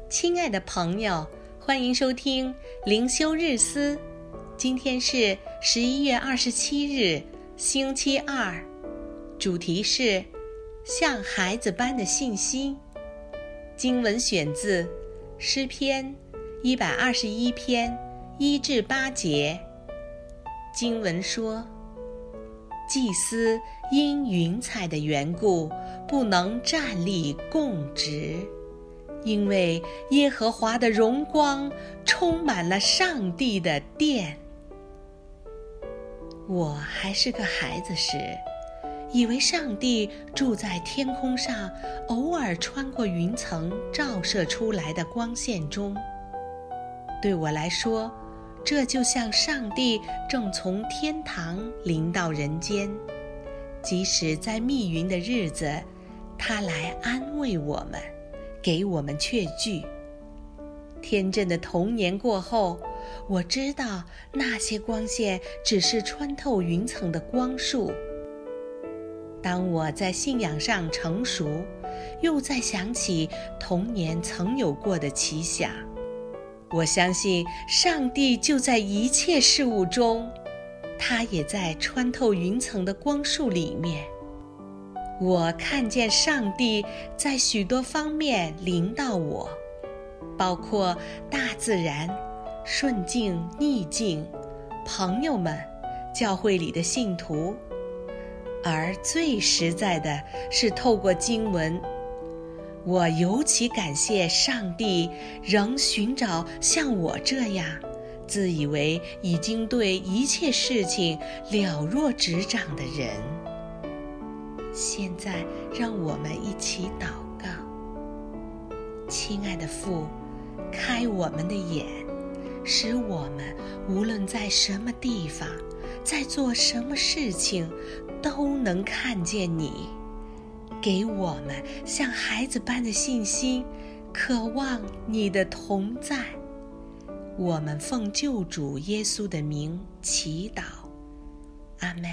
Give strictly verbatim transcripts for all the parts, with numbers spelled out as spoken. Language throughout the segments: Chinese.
亲爱的朋友，欢迎收听灵修日思。今天是十一月二十七日，星期二，主题是像孩子般的信心。经文选自诗篇一百二十一篇一至八节。经文说，祭司因云彩的缘故不能站立供职，因为耶和华的荣光充满了上帝的殿。我还是个孩子时，以为上帝住在天空上，偶尔穿过云层照射出来的光线中。对我来说，这就像上帝正从天堂临到人间，即使在密云的日子，他来安慰我们，给我们确据。天真的童年过后，我知道那些光线只是穿透云层的光束。当我在信仰上成熟，又再想起童年曾有过的奇想，我相信上帝就在一切事物中，他也在穿透云层的光束里面。我看见上帝在许多方面临到我，包括大自然、顺境逆境、朋友们、教会里的信徒，而最实在的是透过经文。我尤其感谢上帝仍寻找像我这样自以为已经对一切事情了若指掌的人。现在让我们一起祷告。亲爱的父，开我们的眼，使我们无论在什么地方，在做什么事情，都能看见你。给我们像孩子般的信心，渴望你的同在。我们奉救主耶稣的名祈祷，阿们。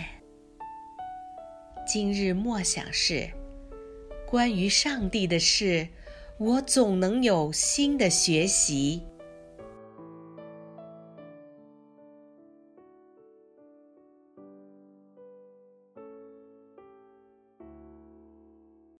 今日默想是，关于上帝的事，我总能有新的学习。